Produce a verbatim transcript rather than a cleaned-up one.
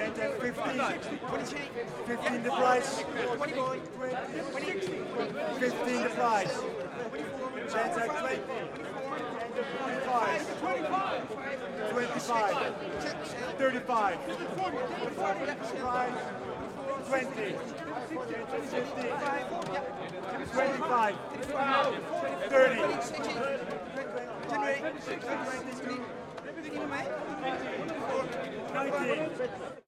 fifteen. fifteen the price. fifteen the price. Chance at twenty. twenty-five. twenty-five. thirty-five. twenty. fifteen. twenty-five. thirty. nineteen.